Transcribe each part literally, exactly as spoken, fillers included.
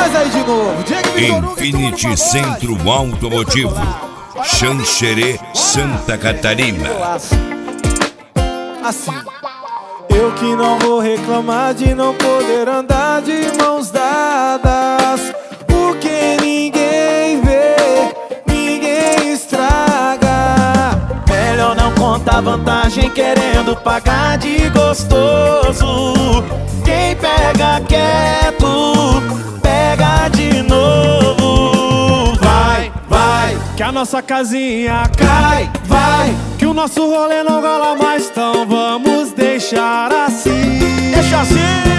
Faz aí de novo. Infinity Centro Automotivo, Xanxerê, Santa Catarina. Assim. Eu que não vou reclamar de não poder andar de mãos dadas, porque ninguém vê, ninguém estraga. Melhor não contar vantagem querendo pagar de gostoso. Quem pega quieto, pega de novo. Vai, vai, que a nossa casinha cai, vai, que o nosso rolê não rola mais, então vamos deixar assim. Deixa assim.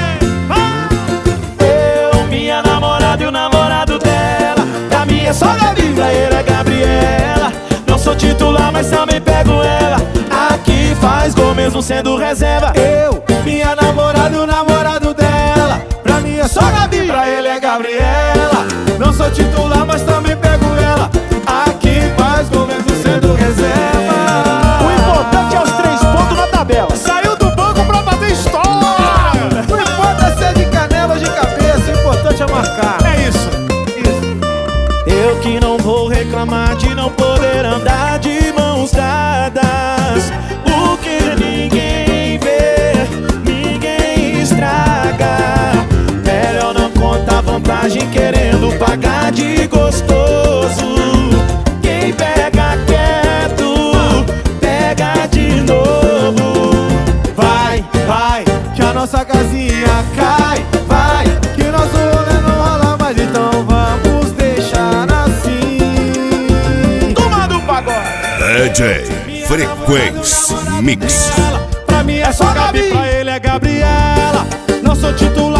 Eu, minha namorada e o namorado dela. Pra mim é só Gabi, pra ele é Gabriela. Não sou titular, mas também pego ela. Aqui faz gol mesmo sendo reserva. Eu, minha namorada e o namorado dela. Pra mim é só Gabi, pra ele é Gabriela. Não sou titular, mas também pego ela. Aqui faz gol mesmo sendo reserva. O importante é os três pontos na tabela. Saiu do banco pra bater história. Não importa se é de canela ou de cabeça, o importante é marcar. É isso, isso. Eu que não vou reclamar de não poder andar de mãos dadas, porque ninguém vê, ninguém estraga. Melhor não contar vantagem querendo pagar de gostoso. Quem pega quieto, pega de novo. Vai, vai, que a nossa casinha cai. Vai, que nosso rolê não rola mais, então vamos deixar assim. Toma do pagode. D J Frequência Mix. Pra mim é só Gabi, pra ele é Gabriela. Não sou titular,